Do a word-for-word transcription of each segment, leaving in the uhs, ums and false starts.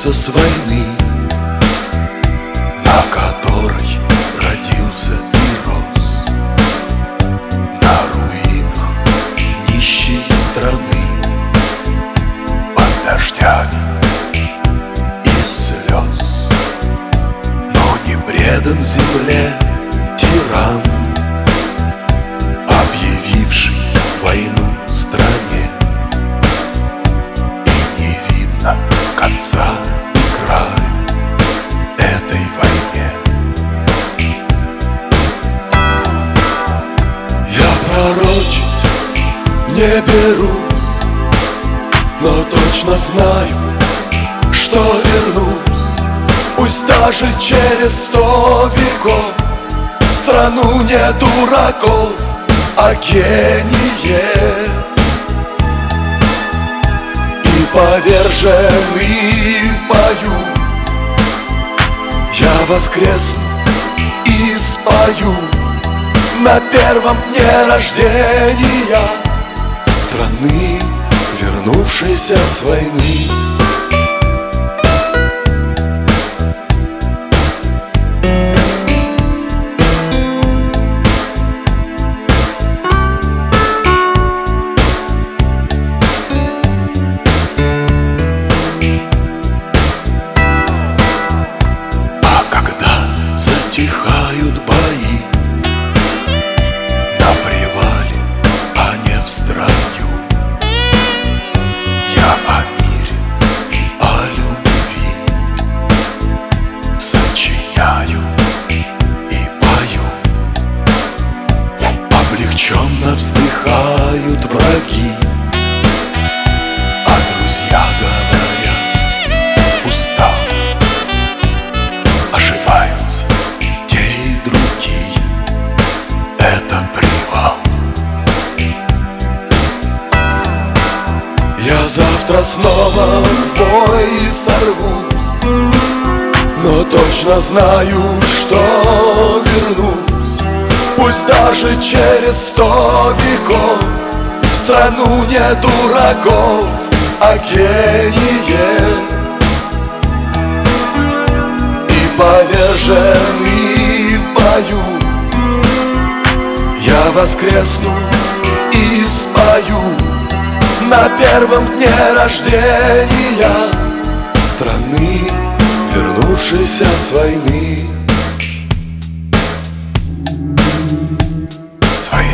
вернулся с войны, на которой родился и рос, на руинах нищей страны, под дождями и слез. Но не предан земле тиран, объявивший войну стране, и не видно конца и края этой войне. Я пророчить не берусь, но точно знаю, что вернусь, пусть даже через сто веков, в страну не дураков, а гениев. И поверженный в бою я воскресну и спою на первом дне рождения страны, вернувшейся с войны. Затихают бои на привале, а не в строю. Я о мире и о любви сочиняю и пою. Облегченно вздыхают враги, а друзья говорят: устал. Ошибаются те и другие, это привал. Я завтра снова в бой сорвусь, но точно знаю, что вернусь, пусть даже через сто веков, в страну не дураков, а гениев. Поверженный в бою я воскресну и спою на первом дне рождения страны, вернувшейся с войны. С войны.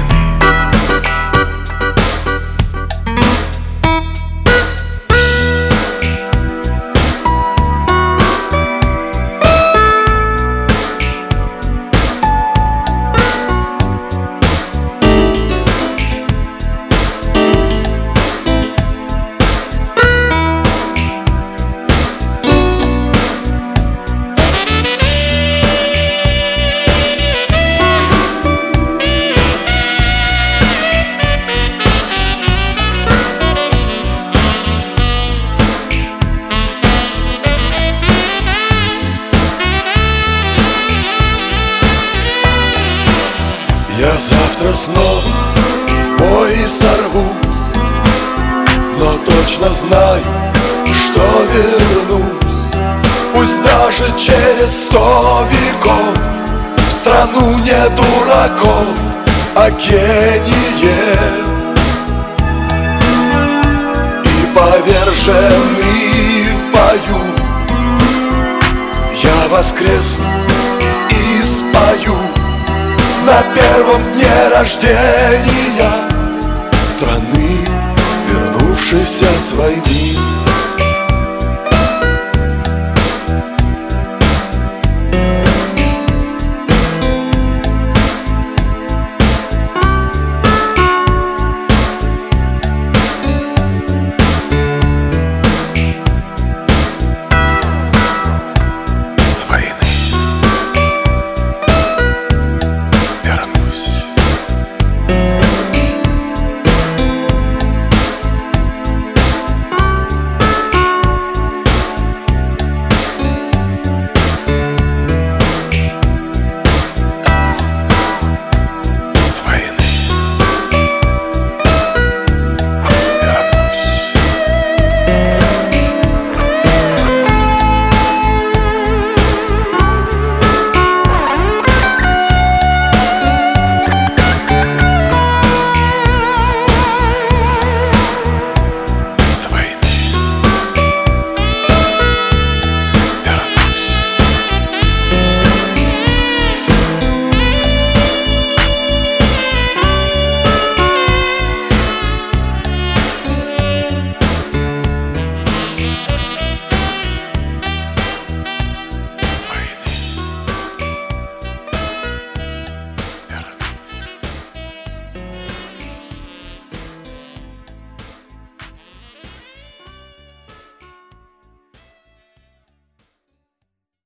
Я завтра снова в бой сорвусь, но точно знаю, что вернусь, пусть даже через сто веков, в страну не дураков, а гениев. И поверженный в бою я воскресну и спою на первом дне рождения страны, вернувшейся с войны.